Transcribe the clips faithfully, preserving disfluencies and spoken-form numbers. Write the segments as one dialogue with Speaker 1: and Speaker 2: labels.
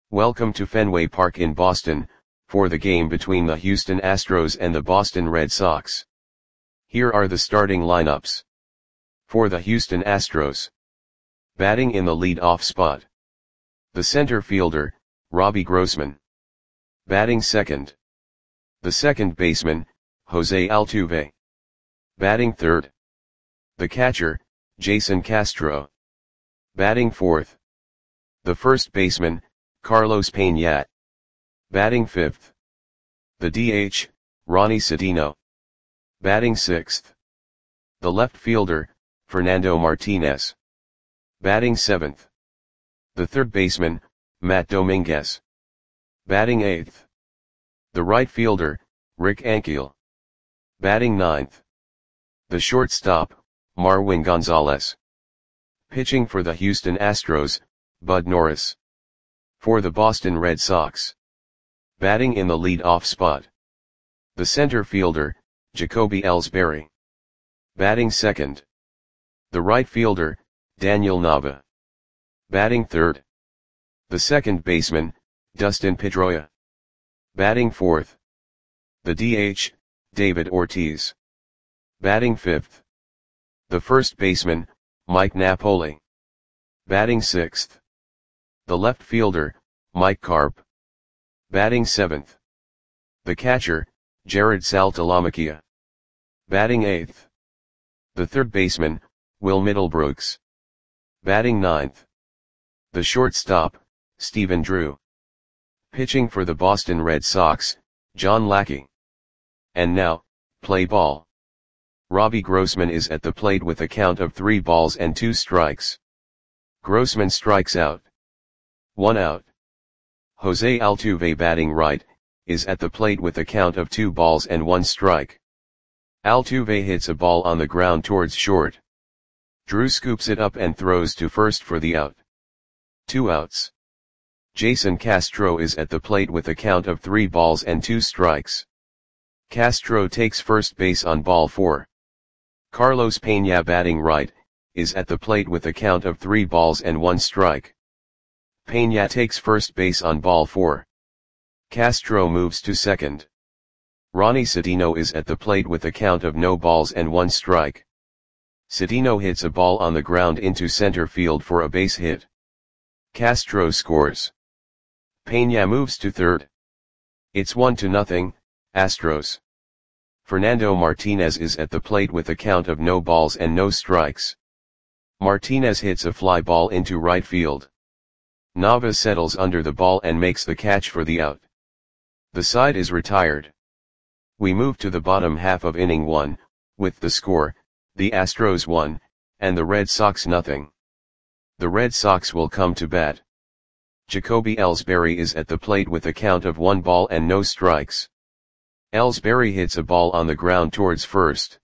Speaker 1: Welcome to Fenway Park in Boston, for the game between the Houston Astros and the Boston Red Sox. Here are the starting lineups. For the Houston Astros. Batting in the lead-off spot. The center fielder, Robbie Grossman. Batting second. The second baseman, Jose Altuve. Batting third. The catcher, Jason Castro. Batting fourth. The first baseman, Carlos Peña. Batting fifth. The D H, Ronnie Cedeno. Batting sixth. The left fielder, Fernando Martinez. Batting seventh. The third baseman, Matt Dominguez. Batting eighth. The right fielder, Rick Ankiel. Batting ninth. The shortstop, Marwin Gonzalez. Pitching for the Houston Astros, Bud Norris. For the Boston Red Sox. Batting in the lead-off spot. The center fielder, Jacoby Ellsbury. Batting second. The right fielder, Daniel Nava. Batting third. The second baseman, Dustin Pedroia. Batting fourth. The D H, David Ortiz. Batting fifth. The first baseman, Mike Napoli. Batting sixth. The left fielder, Mike Carp. Batting seventh. The catcher, Jared Saltalamacchia. Batting eighth. The third baseman, Will Middlebrooks. Batting ninth. The shortstop, Stephen Drew. Pitching for the Boston Red Sox, John Lackey. And now, play ball. Robbie Grossman is at the plate with a count of three balls and two strikes. Grossman strikes out. One out. Jose Altuve, batting right, is at the plate with a count of two balls and one strike. Altuve hits a ball on the ground towards short. Drew scoops it up and throws to first for the out. Two outs. Jason Castro is at the plate with a count of three balls and two strikes. Castro takes first base on ball four. Carlos Peña, batting right, is at the plate with a count of three balls and one strike. Peña takes first base on ball four. Castro moves to second. Ronnie Cedeno is at the plate with a count of no balls and one strike. Cedeno hits a ball on the ground into center field for a base hit. Castro scores. Peña moves to third. It's one to nothing, Astros. Fernando Martinez is at the plate with a count of no balls and no strikes. Martinez hits a fly ball into right field. Nava settles under the ball and makes the catch for the out. The side is retired. We move to the bottom half of inning one, with the score, the Astros one, and the Red Sox nothing. The Red Sox will come to bat. Jacoby Ellsbury is at the plate with a count of one ball and no strikes. Ellsbury hits a ball on the ground towards first.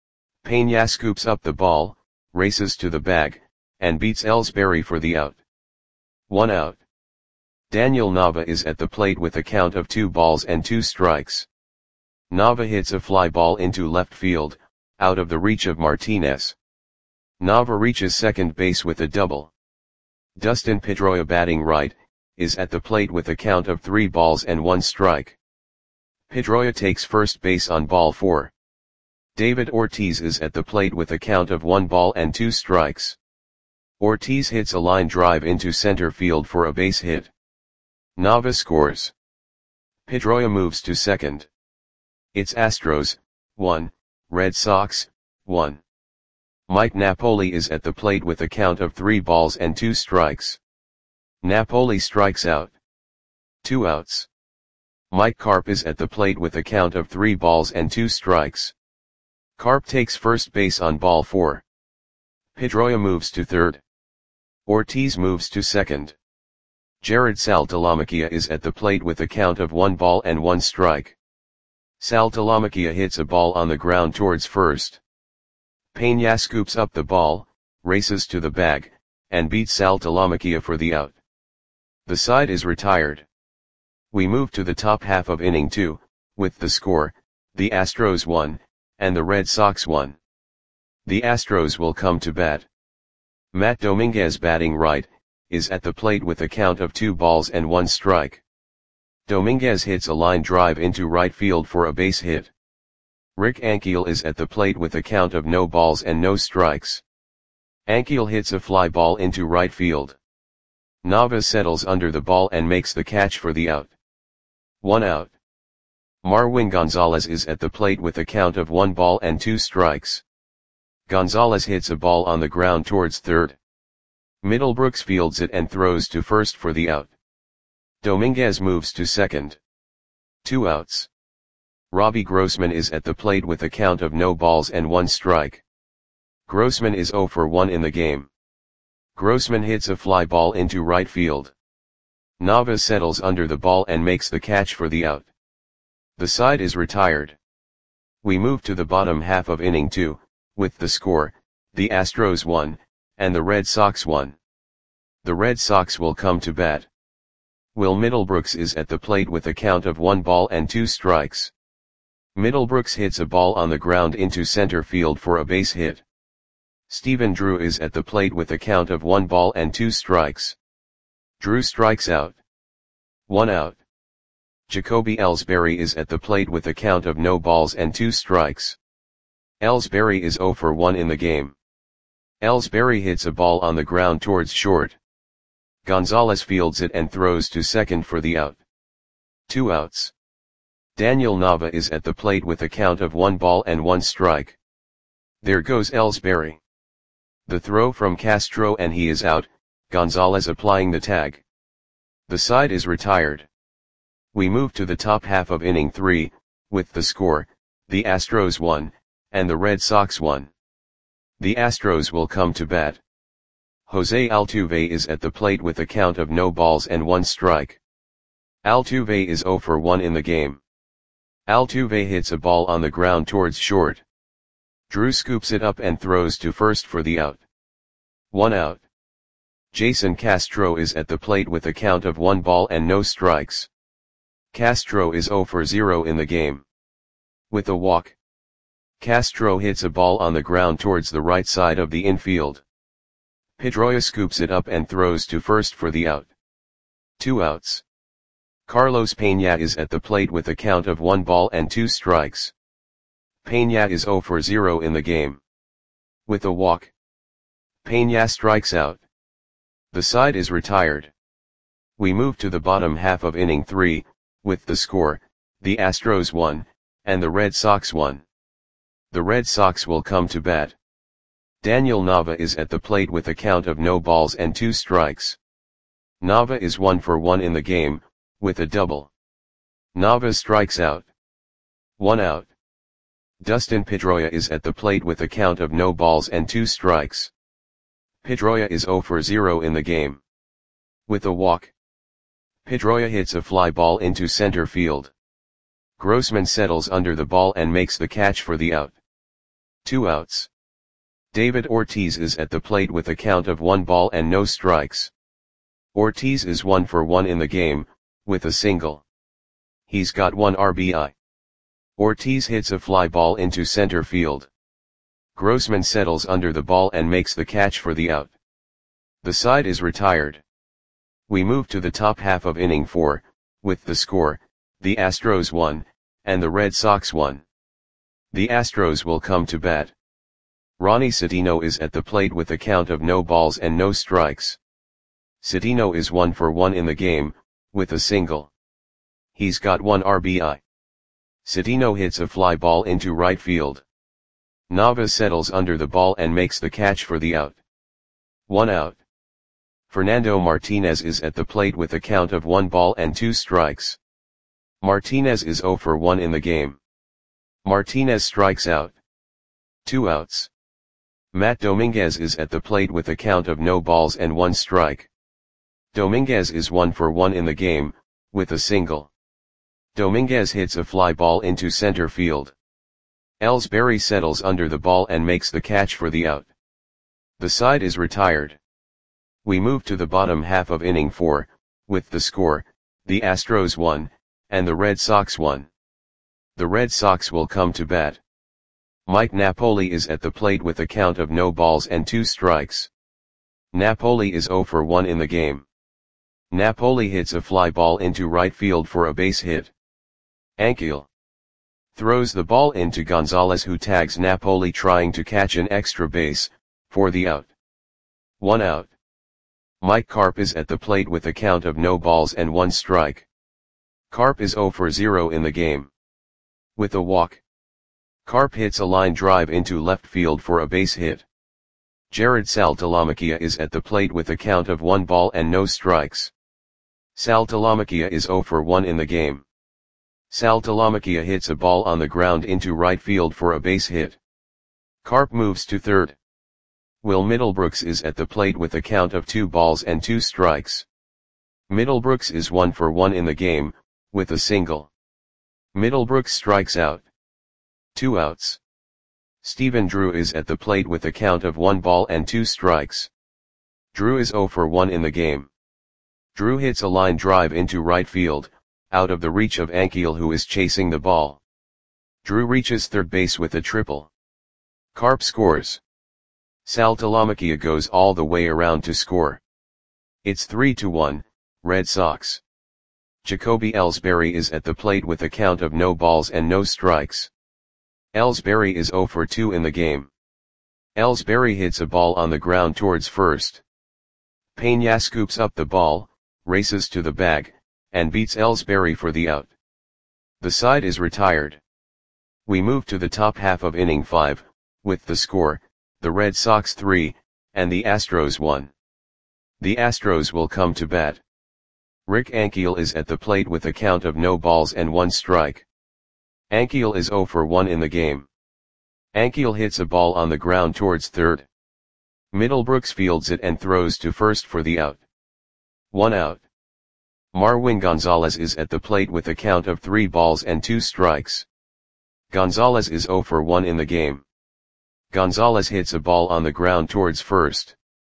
Speaker 1: Peña scoops up the ball, races to the bag, and beats Ellsbury for the out. One out. Daniel Nava is at the plate with a count of two balls and two strikes. Nava hits a fly ball into left field, out of the reach of Martinez. Nava reaches second base with a double. Dustin Pedroia, batting right, is at the plate with a count of three balls and one strike. Pedroia takes first base on ball four. David Ortiz is at the plate with a count of one ball and two strikes. Ortiz hits a line drive into center field for a base hit. Nava scores. Pedroia moves to second. It's Astros, one, Red Sox, one. Mike Napoli is at the plate with a count of three balls and two strikes. Napoli strikes out. Two outs. Mike Carp is at the plate with a count of three balls and two strikes. Carp takes first base on ball four. Pedroia moves to third. Ortiz moves to second. Jared Saltalamacchia is at the plate with a count of one ball and one strike. Saltalamacchia hits a ball on the ground towards first. Peña scoops up the ball, races to the bag, and beats Saltalamacchia for the out. The side is retired. We move to the top half of inning two, with the score, the Astros one, and the Red Sox one. The Astros will come to bat. Matt Dominguez, batting right, is at the plate with a count of two balls and one strike. Dominguez hits a line drive into right field for a base hit. Rick Ankiel is at the plate with a count of no balls and no strikes. Ankiel hits a fly ball into right field. Nava settles under the ball and makes the catch for the out. One out. Marwin Gonzalez is at the plate with a count of one ball and two strikes. Gonzalez hits a ball on the ground towards third. Middlebrooks fields it and throws to first for the out. Dominguez moves to second. Two outs. Robbie Grossman is at the plate with a count of no balls and one strike. Grossman is zero for one in the game. Grossman hits a fly ball into right field. Nava settles under the ball and makes the catch for the out. The side is retired. We move to the bottom half of inning two, with the score, the Astros won, and the Red Sox won. The Red Sox will come to bat. Will Middlebrooks is at the plate with a count of one ball and two strikes. Middlebrooks hits a ball on the ground into center field for a base hit. Stephen Drew is at the plate with a count of one ball and two strikes. Drew strikes out. One out. Jacoby Ellsbury is at the plate with a count of no balls and two strikes. Ellsbury is zero for one in the game. Ellsbury hits a ball on the ground towards short. Gonzalez fields it and throws to second for the out. Two outs. Daniel Nava is at the plate with a count of one ball and one strike. There goes Ellsbury. The throw from Castro and he is out, Gonzalez applying the tag. The side is retired. We move to the top half of inning three, with the score, the Astros won, and the Red Sox won. The Astros will come to bat. Jose Altuve is at the plate with a count of no balls and one strike. Altuve is zero for one in the game. Altuve hits a ball on the ground towards short. Drew scoops it up and throws to first for the out. One out. Jason Castro is at the plate with a count of one ball and no strikes. Castro is zero for zero in the game. With a walk. Castro hits a ball on the ground towards the right side of the infield. Pedroia scoops it up and throws to first for the out. Two outs. Carlos Peña is at the plate with a count of one ball and two strikes. Peña is zero for zero in the game. With a walk. Peña strikes out. The side is retired. We move to the bottom half of inning three, with the score, the Astros won, and the Red Sox won. The Red Sox will come to bat. Daniel Nava is at the plate with a count of no balls and two strikes. Nava is one for one in the game, with a double. Nava strikes out. One out. Dustin Pedroia is at the plate with a count of no balls and two strikes. Pedroia is zero for zero in the game. With a walk. Pedroia hits a fly ball into center field. Grossman settles under the ball and makes the catch for the out. Two outs. David Ortiz is at the plate with a count of one ball and no strikes. Ortiz is one for one in the game, with a single. He's got one R B I. Ortiz hits a fly ball into center field. Grossman settles under the ball and makes the catch for the out. The side is retired. We move to the top half of inning four, with the score, the Astros won, and the Red Sox won. The Astros will come to bat. Ronnie Citino is at the plate with a count of no balls and no strikes. Citino is one for one in the game, with a single. He's got one R B I. Citino hits a fly ball into right field. Nava settles under the ball and makes the catch for the out. One out. Fernando Martinez is at the plate with a count of one ball and two strikes. Martinez is zero for one in the game. Martinez strikes out. Two outs. Matt Dominguez is at the plate with a count of no balls and one strike. Dominguez is one for one in the game, with a single. Dominguez hits a fly ball into center field. Ellsbury settles under the ball and makes the catch for the out. The side is retired. We move to the bottom half of inning four, with the score, the Astros won, and the Red Sox won. The Red Sox will come to bat. Mike Napoli is at the plate with a count of no balls and two strikes. Napoli is zero for one in the game. Napoli hits a fly ball into right field for a base hit. Anquil throws the ball into Gonzalez, who tags Napoli trying to catch an extra base, for the out. One out. Mike Carp is at the plate with a count of no balls and one strike. Carp is zero for zero in the game. With a walk, Carp hits a line drive into left field for a base hit. Jared Saltalamacchia is at the plate with a count of one ball and no strikes. Saltalamacchia is zero for one in the game. Saltalamacchia hits a ball on the ground into right field for a base hit. Carp moves to third. Will Middlebrooks is at the plate with a count of two balls and two strikes. Middlebrooks is one for one in the game, with a single. Middlebrooks strikes out. Two outs. Stephen Drew is at the plate with a count of one ball and two strikes. Drew is zero for one in the game. Drew hits a line drive into right field, out of the reach of Anquil, who is chasing the ball. Drew reaches third base with a triple. Carp scores. Saltalamacchia goes all the way around to score. It's three to one, Red Sox. Jacoby Ellsbury is at the plate with a count of no balls and no strikes. Ellsbury is zero for two in the game. Ellsbury hits a ball on the ground towards first. Peña scoops up the ball, races to the bag, and beats Ellsbury for the out. The side is retired. We move to the top half of inning five, with the score, the Red Sox three, and the Astros one. The Astros will come to bat. Rick Anquil is at the plate with a count of no balls and one strike. Anquil is zero for one in the game. Anquil hits a ball on the ground towards third. Middlebrooks fields it and throws to first for the out. One out. Marwin Gonzalez is at the plate with a count of three balls and two strikes. Gonzalez is zero for one in the game. Gonzalez hits a ball on the ground towards first.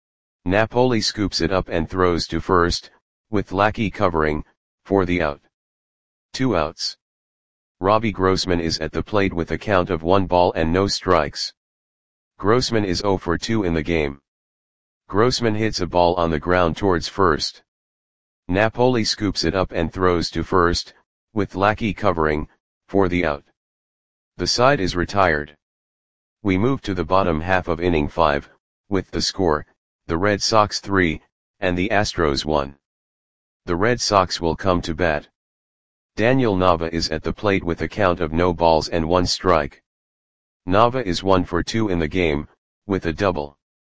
Speaker 1: Napoli scoops it up and throws to first, with Lackey covering, for the out. Two outs. Robbie Grossman is at the plate with a count of one ball and no strikes. Grossman is zero for two in the game. Grossman hits a ball on the ground towards first. Napoli scoops it up and throws to first, with Lackey covering, for the out. The side is retired. We move to the bottom half of inning five, with the score, the Red Sox three, and the Astros one. The Red Sox will come to bat. Daniel Nava is at the plate with a count of no balls and one strike. Nava is one for two in the game, with a double.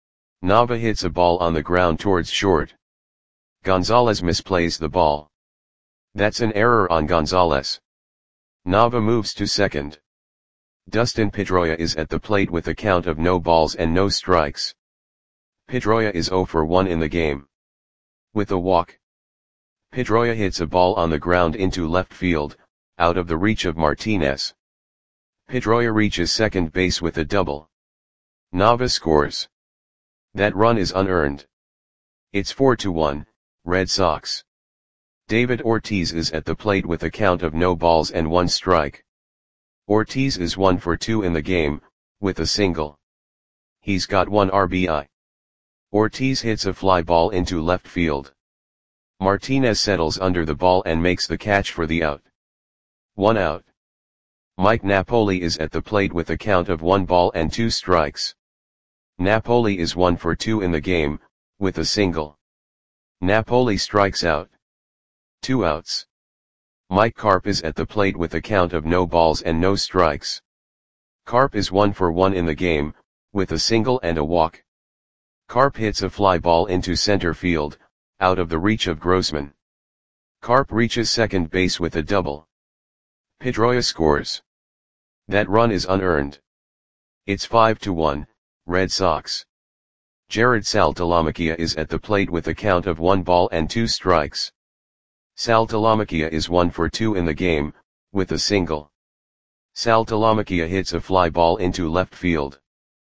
Speaker 1: Nava hits a ball on the ground towards short. Gonzalez misplays the ball. That's an error on Gonzalez. Nava moves to second. Dustin Pedroia is at the plate with a count of no balls and no strikes. Pedroia is zero for one in the game. With a walk, Pedroia hits a ball on the ground into left field, out of the reach of Martinez. Pedroia reaches second base with a double. Nava scores. That run is unearned. It's four to one, Red Sox. David Ortiz is at the plate with a count of no balls and one strike. Ortiz is one for two in the game, with a single. He's got one R B I. Ortiz hits a fly ball into left field. Martinez settles under the ball and makes the catch for the out. One out. Mike Napoli is at the plate with a count of one ball and two strikes. Napoli is one for two in the game, with a single. Napoli strikes out. Two outs. Mike Carp is at the plate with a count of no balls and no strikes. Carp is one for one in the game, with a single and a walk. Carp hits a fly ball into center field, out of the reach of Grossman. Carp reaches second base with a double. Pedroia scores. That run is unearned. It's five to one, Red Sox. Jared Saltalamacchia is at the plate with a count of one ball and two strikes. Saltalamacchia is one for two in the game, with a single. Saltalamacchia hits a fly ball into left field.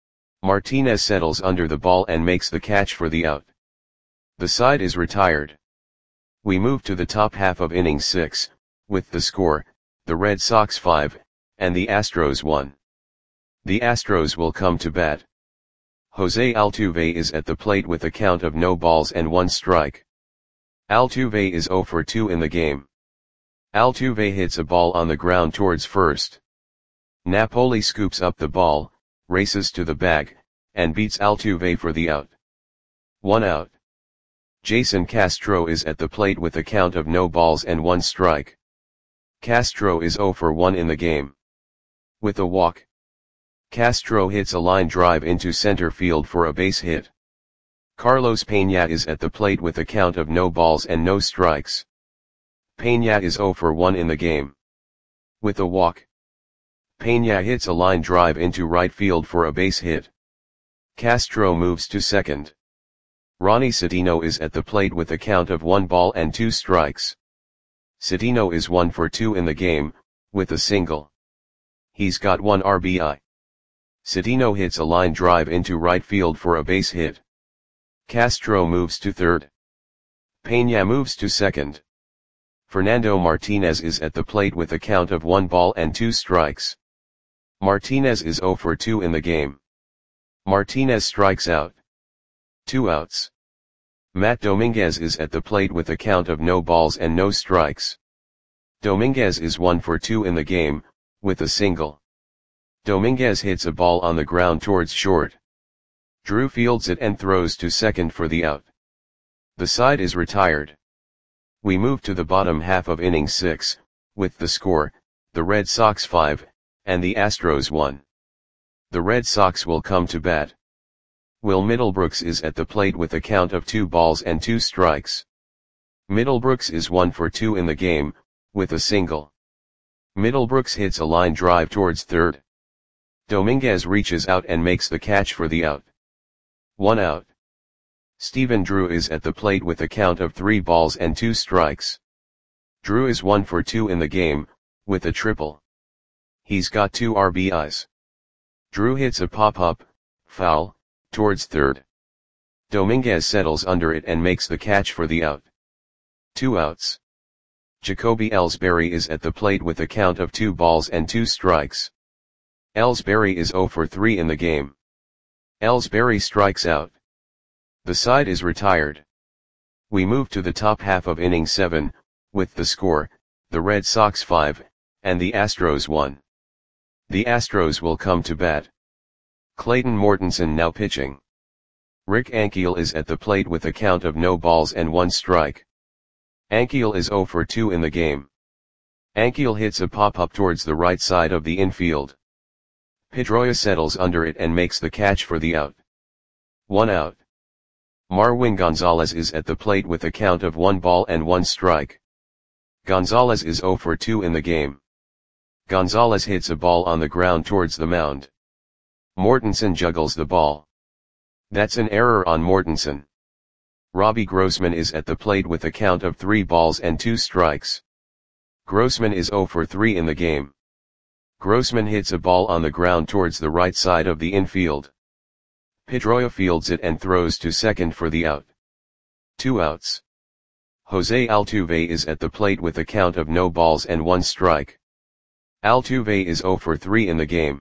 Speaker 1: Martinez settles under the ball and makes the catch for the out. The side is retired. We move to the top half of inning six, with the score, the Red Sox five, and the Astros one. The Astros will come to bat. Jose Altuve is at the plate with a count of no balls and one strike. Altuve is zero for two in the game. Altuve hits a ball on the ground towards first. Napoli scoops up the ball, races to the bag, and beats Altuve for the out. One out. Jason Castro is at the plate with a count of no balls and one strike. Castro is zero for one in the game. With a walk, Castro hits a line drive into center field for a base hit. Carlos Peña is at the plate with a count of no balls and no strikes. Peña is zero for one in the game. With a walk, Peña hits a line drive into right field for a base hit. Castro moves to second. Ronnie Citino is at the plate with a count of one ball and two strikes. Citino is one for two in the game, with a single. He's got one R B I. Citino hits a line drive into right field for a base hit. Castro moves to third. Peña moves to second. Fernando Martinez is at the plate with a count of one ball and two strikes. Martinez is zero for two in the game. Martinez strikes out. Two outs. Matt Dominguez is at the plate with a count of no balls and no strikes. Dominguez is one for two in the game, with a single. Dominguez hits a ball on the ground towards short. Drew fields it and throws to second for the out. The side is retired. We move to the bottom half of inning six, with the score, the Red Sox five, and the Astros one. The Red Sox will come to bat. Will Middlebrooks is at the plate with a count of two balls and two strikes. Middlebrooks is one for two in the game, with a single. Middlebrooks hits a line drive towards third. Dominguez reaches out and makes the catch for the out. One out. Stephen Drew is at the plate with a count of three balls and two strikes. Drew is one for two in the game, with a triple. He's got two R B Is. Drew hits a pop-up, foul, towards third. Dominguez settles under it and makes the catch for the out. Two outs. Jacoby Ellsbury is at the plate with a count of two balls and two strikes. Ellsbury is zero for three in the game. Ellsbury strikes out. The side is retired. We move to the top half of inning seven, with the score, the Red Sox five, and the Astros one. The Astros will come to bat. Clayton Mortensen now pitching. Rick Ankiel is at the plate with a count of no balls and one strike. Ankiel is zero for two in the game. Ankiel hits a pop-up towards the right side of the infield. Pedroia settles under it and makes the catch for the out. One out. Marwin Gonzalez is at the plate with a count of one ball and one strike. Gonzalez is zero for two in the game. Gonzalez hits a ball on the ground towards the mound. Mortensen juggles the ball. That's an error on Mortensen. Robbie Grossman is at the plate with a count of three balls and two strikes. Grossman is zero for three in the game. Grossman hits a ball on the ground towards the right side of the infield. Pedroia fields it and throws to second for the out. Two outs. Jose Altuve is at the plate with a count of no balls and one strike. Altuve is zero for three in the game.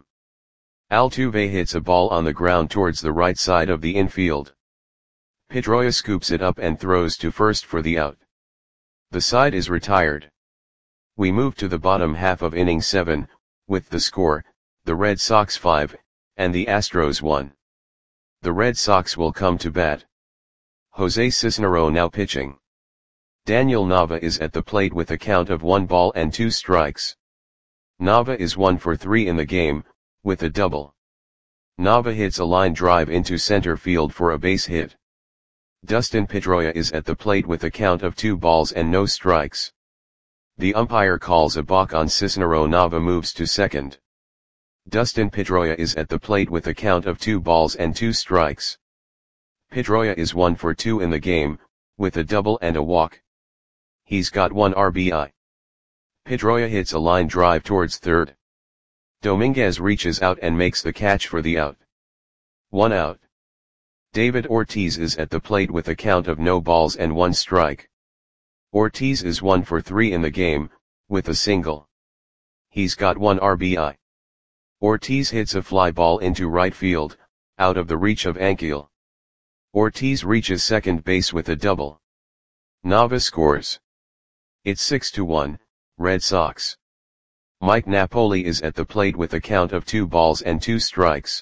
Speaker 1: Altuve hits a ball on the ground towards the right side of the infield. Pedroia scoops it up and throws to first for the out. The side is retired. We move to the bottom half of inning seven, with the score, the Red Sox five, and the Astros one. The Red Sox will come to bat. Jose Cisnero now pitching. Daniel Nava is at the plate with a count of one ball and two strikes. Nava is one for three in the game, with a double. Nava hits a line drive into center field for a base hit. Dustin Pedroia is at the plate with a count of two balls and no strikes. The umpire calls a balk on Cisnero. Nava moves to second. Dustin Pedroia is at the plate with a count of two balls and two strikes. Pedroia is one for two in the game, with a double and a walk. He's got one R B I. Pedroia hits a line drive towards third. Dominguez reaches out and makes the catch for the out. One out. David Ortiz is at the plate with a count of no balls and one strike. Ortiz is one for three in the game, with a single. He's got one R B I. Ortiz hits a fly ball into right field, out of the reach of Ankiel. Ortiz reaches second base with a double. Nava scores. It's six to one, Red Sox. Mike Napoli is at the plate with a count of two balls and two strikes.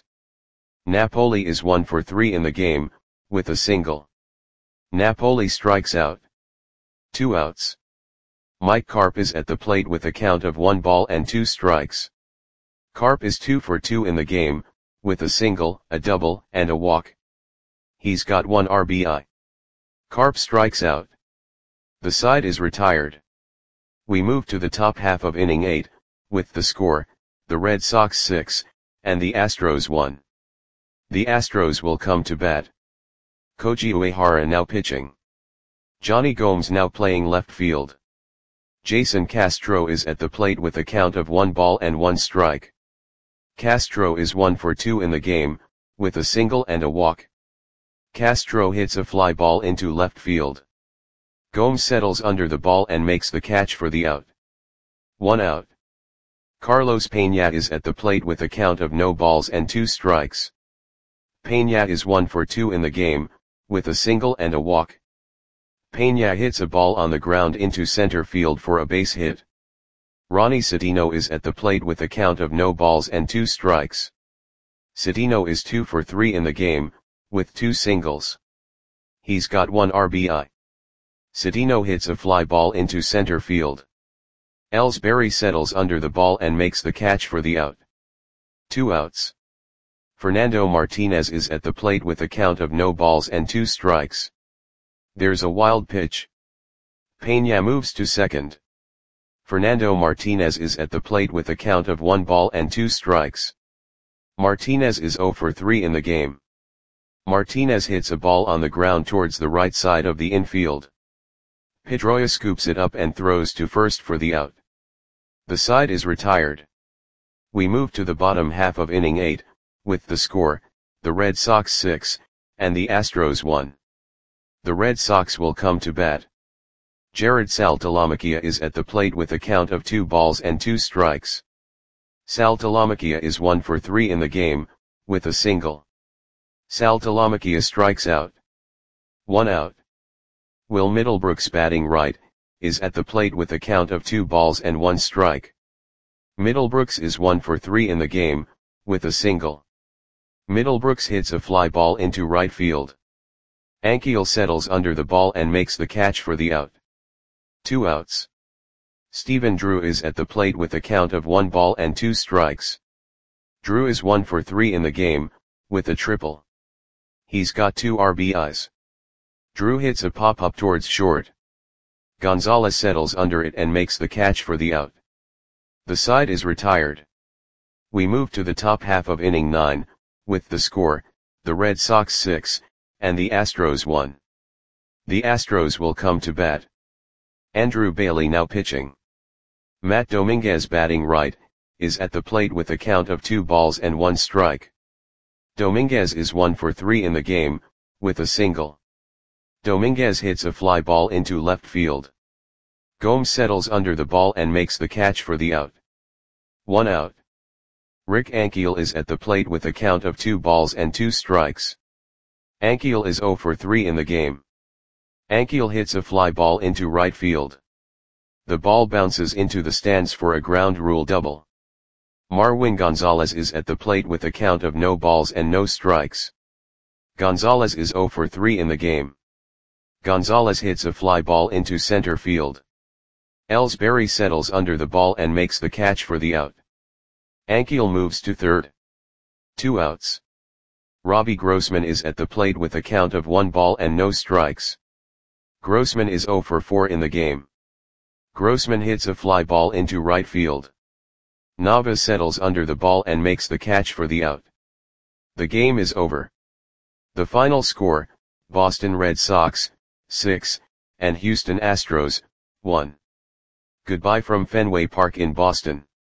Speaker 1: Napoli is one for three in the game, with a single. Napoli strikes out. Two outs. Mike Carp is at the plate with a count of one ball and two strikes. Carp is two for two in the game, with a single, a double, and a walk. He's got one R B I. Carp strikes out. The side is retired. We move to the top half of inning eight, with the score, the Red Sox six, and the Astros one. The Astros will come to bat. Koji Uehara now pitching. Johnny Gomes now playing left field. Jason Castro is at the plate with a count of one ball and one strike. Castro is one for two in the game, with a single and a walk. Castro hits a fly ball into left field. Gomes settles under the ball and makes the catch for the out. One out. Carlos Peña is at the plate with a count of no balls and two strikes. Peña is one for two in the game, with a single and a walk. Peña hits a ball on the ground into center field for a base hit. Ronnie Citino is at the plate with a count of no balls and two strikes. Citino is two for three in the game, with two singles. He's got one R B I. Citino hits a fly ball into center field. Ellsbury settles under the ball and makes the catch for the out. Two outs. Fernando Martinez is at the plate with a count of no balls and two strikes. There's a wild pitch. Peña moves to second. Fernando Martinez is at the plate with a count of one ball and two strikes. Martinez is zero for three in the game. Martinez hits a ball on the ground towards the right side of the infield. Pedroia scoops it up and throws to first for the out. The side is retired. We move to the bottom half of inning eight, with the score, the Red Sox six, and the Astros one. The Red Sox will come to bat. Jared Saltalamacchia is at the plate with a count of two balls and two strikes. Saltalamacchia is one for three in the game, with a single. Saltalamacchia strikes out. One out. Will Middlebrooks, batting right, is at the plate with a count of two balls and one strike. Middlebrooks is one for three in the game, with a single. Middlebrooks hits a fly ball into right field. Ankiel settles under the ball and makes the catch for the out. Two outs. Stephen Drew is at the plate with a count of one ball and two strikes. Drew is one for three in the game, with a triple. He's got two R B Is. Drew hits a pop-up towards short. Gonzalez settles under it and makes the catch for the out. The side is retired. We move to the top half of inning nine, with the score, the Red Sox six, and the Astros one. The Astros will come to bat. Andrew Bailey now pitching. Matt Dominguez, batting right, is at the plate with a count of two balls and one strike. Dominguez is one for three in the game, with a single. Dominguez hits a fly ball into left field. Gomes settles under the ball and makes the catch for the out. One out. Rick Ankiel is at the plate with a count of two balls and two strikes. Ankiel is zero for three in the game. Ankiel hits a fly ball into right field. The ball bounces into the stands for a ground rule double. Marwin Gonzalez is at the plate with a count of no balls and no strikes. Gonzalez is zero for three in the game. Gonzalez hits a fly ball into center field. Ellsbury settles under the ball and makes the catch for the out. Ankiel moves to third. Two outs. Robbie Grossman is at the plate with a count of one ball and no strikes. Grossman is zero for four in the game. Grossman hits a fly ball into right field. Nava settles under the ball and makes the catch for the out. The game is over. The final score, Boston Red Sox, six, and Houston Astros, one. Goodbye from Fenway Park in Boston.